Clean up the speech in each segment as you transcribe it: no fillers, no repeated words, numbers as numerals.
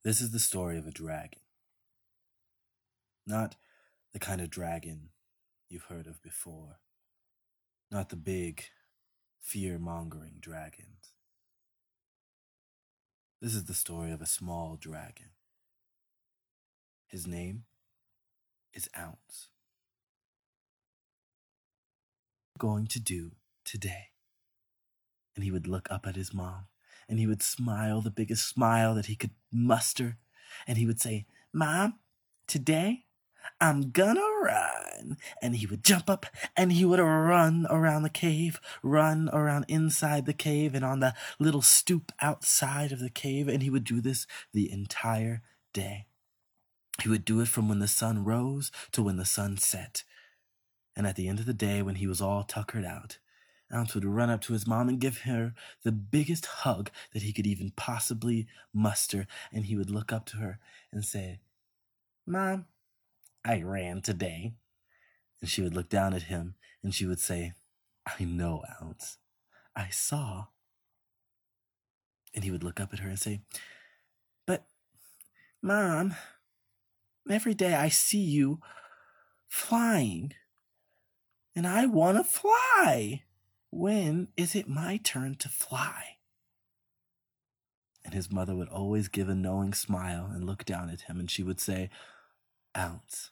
This is the story of a dragon. Not the kind of dragon you've heard of before. Not the big, fear-mongering dragons. This is the story of a small dragon. His name is Ounce. What are you going to do today? And he would look up at his mom, and he would smile the biggest smile that he could muster, and he would say, "Mom, today I'm gonna run." And he would jump up and he would run around the cave, run around inside the cave and on the little stoop outside of the cave. And he would do this the entire day. He would do it from when the sun rose to when the sun set. And at the end of the day, when he was all tuckered out, Ounce would run up to his mom and give her the biggest hug that he could even possibly muster. And he would look up to her and say, "Mom, I ran today." And she would look down at him and she would say, "I know, Ounce. I saw." And he would look up at her and say, "But, Mom, every day I see you flying, and I want to fly. When is it my turn to fly?" And his mother would always give a knowing smile and look down at him, and she would say, "Ounce,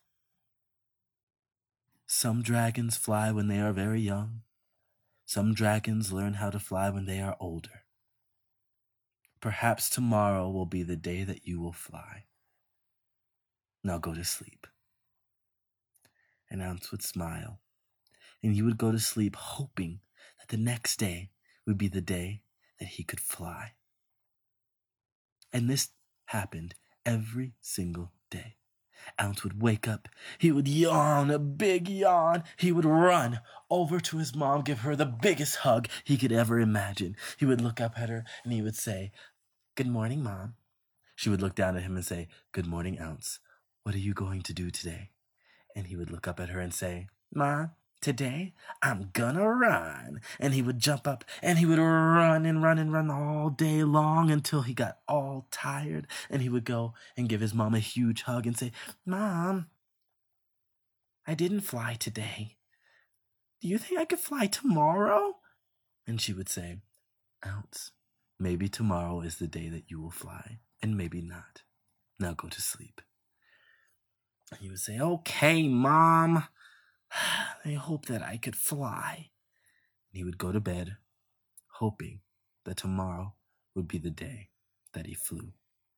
some dragons fly when they are very young. Some dragons learn how to fly when they are older. Perhaps tomorrow will be the day that you will fly. Now go to sleep." And Ounce would smile, and he would go to sleep hoping that the next day would be the day that he could fly. And this happened every single day. Ounce would wake up, he would yawn, a big yawn. He would run over to his mom, give her the biggest hug he could ever imagine. He would look up at her and he would say, "Good morning, Mom." She would look down at him and say, "Good morning, Ounce. What are you going to do today?" And he would look up at her and say, "Mom, today I'm gonna run." And he would jump up and he would run and run and run all day long until he got all tired. And he would go and give his mom a huge hug and say, "Mom, I didn't fly today. Do you think I could fly tomorrow?" And she would say, "Ounce, maybe tomorrow is the day that you will fly, and maybe not. Now go to sleep." And he would say, "Okay, Mom. I hope that I could fly." And he would go to bed, hoping that tomorrow would be the day that he flew.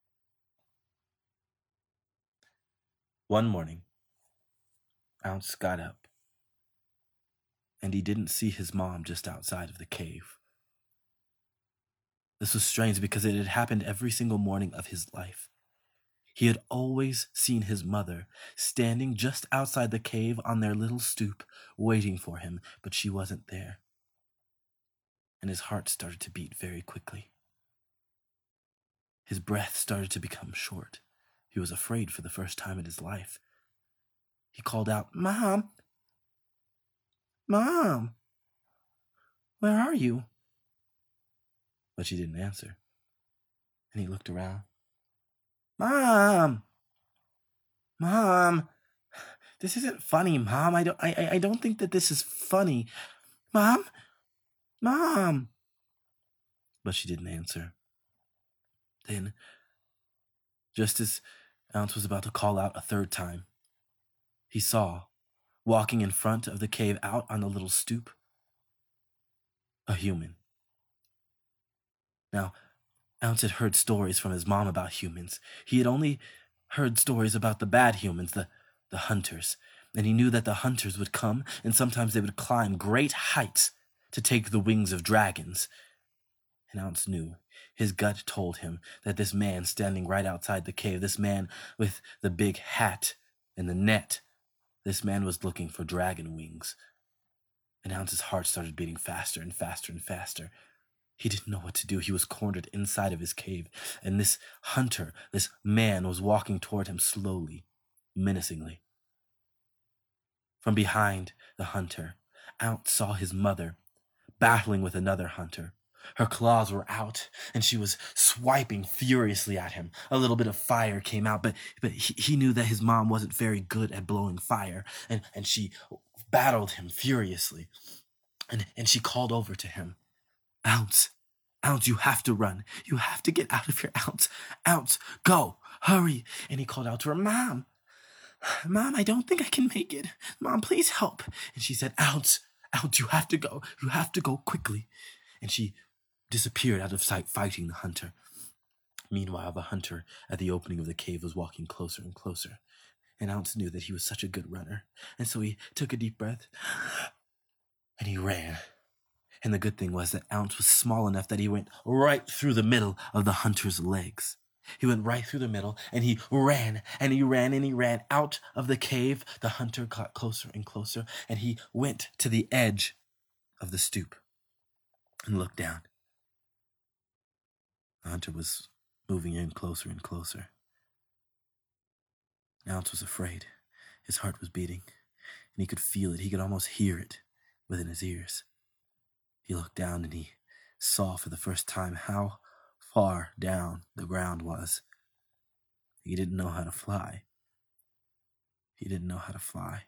One morning, Ounce got up, and he didn't see his mom just outside of the cave. This was strange because it had happened every single morning of his life. He had always seen his mother standing just outside the cave on their little stoop, waiting for him, but she wasn't there. And his heart started to beat very quickly. His breath started to become short. He was afraid for the first time in his life. He called out, "Mom! Mom! Where are you?" But she didn't answer. And he looked around. "Mom! Mom! This isn't funny, Mom. I don't think that this is funny. Mom! Mom!" But she didn't answer. Then, just as Ounce was about to call out a third time, he saw, walking in front of the cave out on the little stoop, a human. Now, Ounce had heard stories from his mom about humans. He had only heard stories about the bad humans, the hunters. And he knew that the hunters would come, and sometimes they would climb great heights to take the wings of dragons. And Ounce knew, his gut told him, that this man standing right outside the cave, this man with the big hat and the net, this man was looking for dragon wings. And Ounce's heart started beating faster and faster and faster. He didn't know what to do. He was cornered inside of his cave, and this hunter, this man, was walking toward him slowly, menacingly. From behind the hunter, Ounce saw his mother battling with another hunter, Her claws were out, and she was swiping furiously at him. A little bit of fire came out, but he knew that his mom wasn't very good at blowing fire, and she battled him furiously. And she called over to him, Ounce, Ounce, you have to run. You have to get out of here, Ounce. Ounce, go, hurry. And he called out to her, Mom, I don't think I can make it. Mom, please help. And she said, Ounce, you have to go. You have to go quickly. And she disappeared out of sight fighting the hunter. Meanwhile, the hunter at the opening of the cave was walking closer and closer. And Ounce knew that he was such a good runner. And so he took a deep breath and he ran. And the good thing was that Ounce was small enough that he went right through the middle of the hunter's legs. He went right through the middle, and he ran, and he ran, and he ran out of the cave. The hunter got closer and closer, and he went to the edge of the stoop and looked down. The hunter was moving in closer and closer. Ounce was afraid. His heart was beating, and he could feel it. He could almost hear it within his ears. He looked down, and he saw for the first time how far down the ground was. He didn't know how to fly. He didn't know how to fly.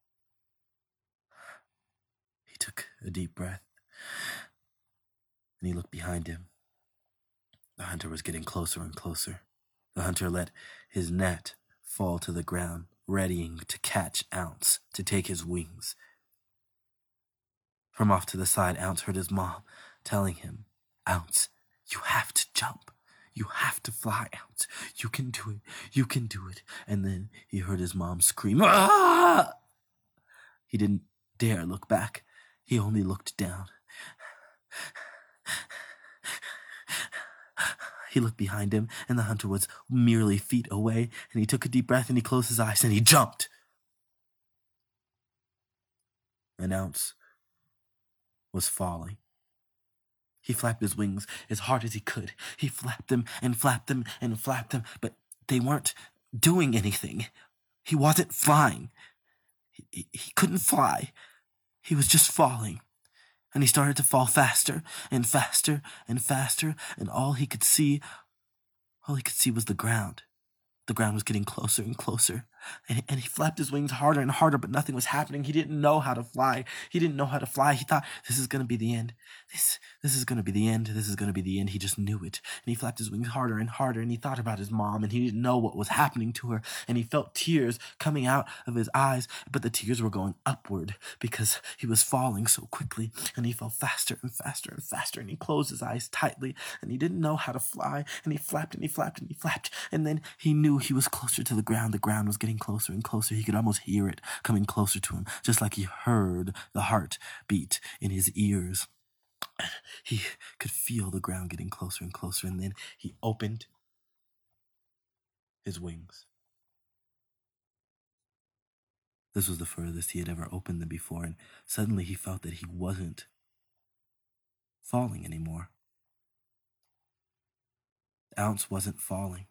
He took a deep breath, and he looked behind him. The hunter was getting closer and closer. The hunter let his net fall to the ground, readying to catch Ounce, to take his wings. From off to the side, Ounce heard his mom telling him, Ounce, you have to jump. You have to fly, Ounce. You can do it. You can do it. And then he heard his mom scream, Ah! He didn't dare look back. He only looked down. He looked behind him, and the hunter was merely feet away, and he took a deep breath, and he closed his eyes, and he jumped. And Ounce was falling. He flapped his wings as hard as he could. He flapped them and flapped them and flapped them, but they weren't doing anything. He wasn't flying. He couldn't fly. He was just falling. And he started to fall faster and faster and faster, and all he could see was the ground. The ground was getting closer and closer, and he flapped his wings harder and harder, but nothing was happening. He didn't know how to fly. He thought, this is going to be the end. This is going to be the end. This is going to be the end. He just knew it. And he flapped his wings harder and harder, and he thought about his mom, and he didn't know what was happening to her, and he felt tears coming out of his eyes, but the tears were going upward because he was falling so quickly, and he fell faster and faster and faster, and he closed his eyes tightly, and he didn't know how to fly, and he flapped and he flapped and he flapped, and then he knew he was closer to the ground. The ground was getting closer and closer. He could almost hear it coming closer to him, just like he heard the heart beat in his ears. He could feel the ground getting closer and closer, and then he opened his wings. This was the furthest he had ever opened them before, and suddenly he felt that he wasn't falling anymore. Ounce wasn't falling.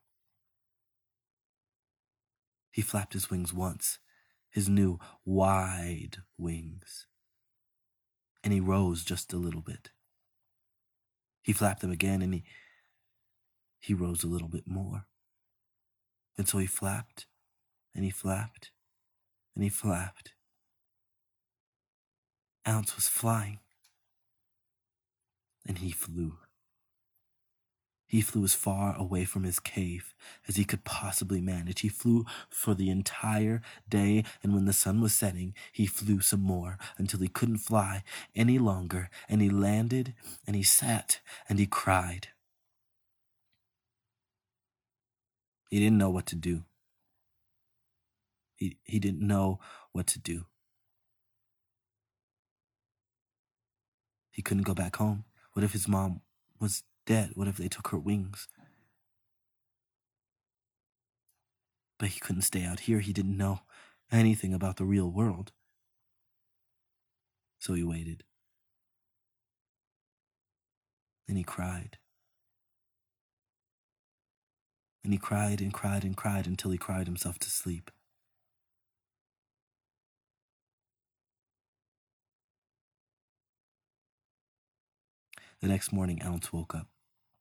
He flapped his wings once, his new wide wings, and he rose just a little bit. He flapped them again, and he rose a little bit more. And so he flapped, and he flapped, and he flapped. Ounce was flying, and he flew. He flew as far away from his cave as he could possibly manage. He flew for the entire day, and when the sun was setting, he flew some more until he couldn't fly any longer, and he landed, and he sat, and he cried. He didn't know what to do. He didn't know what to do. He couldn't go back home. What if his mom was dead? What if they took her wings? But he couldn't stay out here. He didn't know anything about the real world. So he waited. And he cried. And he cried and cried and cried until he cried himself to sleep. The next morning, Ounce woke up.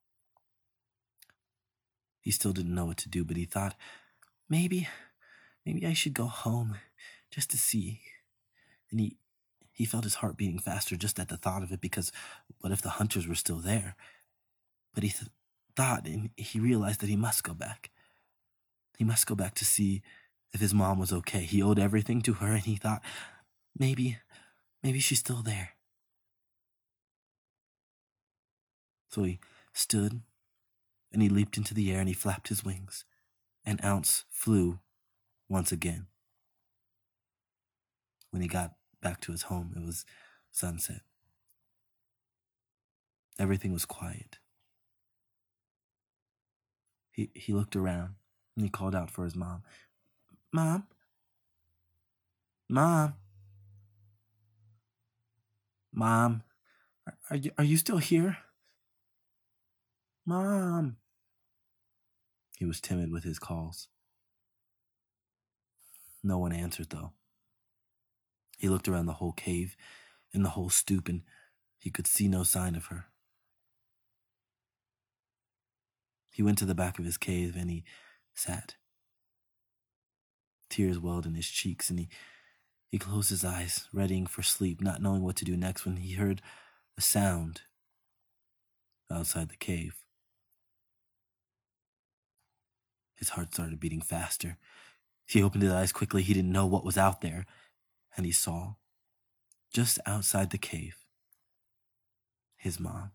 He still didn't know what to do, but he thought, maybe I should go home just to see. And he felt his heart beating faster just at the thought of it, because what if the hunters were still there? But he thought, and he realized that he must go back. He must go back to see if his mom was okay. He owed everything to her, and he thought, maybe she's still there. So he stood, and he leaped into the air, and he flapped his wings, and Ounce flew once again. When he got back to his home, it was sunset. Everything was quiet. He looked around, and he called out for his mom. Mom? Mom? Mom? Are you still here? Mom? He was timid with his calls. No one answered, though. He looked around the whole cave and the whole stoop, and he could see no sign of her. He went to the back of his cave, and he sat. Tears welled in his cheeks, and he closed his eyes, readying for sleep, not knowing what to do next, when he heard a sound outside the cave. His heart started beating faster. He opened his eyes quickly. He didn't know what was out there, and he saw, just outside the cave, his mom.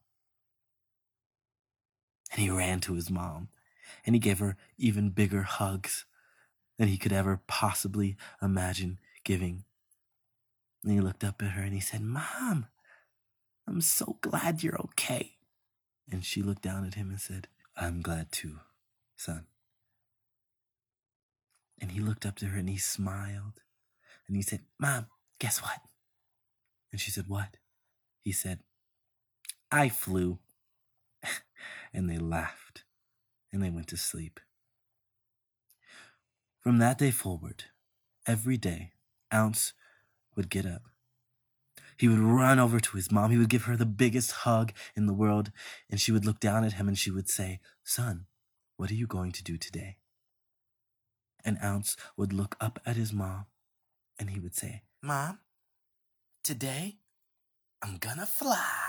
And he ran to his mom, and he gave her even bigger hugs than he could ever possibly imagine giving. And he looked up at her and he said, Mom, I'm so glad you're okay. And she looked down at him and said, I'm glad too, son. And he looked up to her and he smiled. And he said, Mom, guess what? And she said, what? He said, I flew. And they laughed, and they went to sleep. From that day forward, every day, Ounce would get up. He would run over to his mom. He would give her the biggest hug in the world, and she would look down at him and she would say, Son, what are you going to do today? And Ounce would look up at his mom, and he would say, Mom, today I'm gonna fly.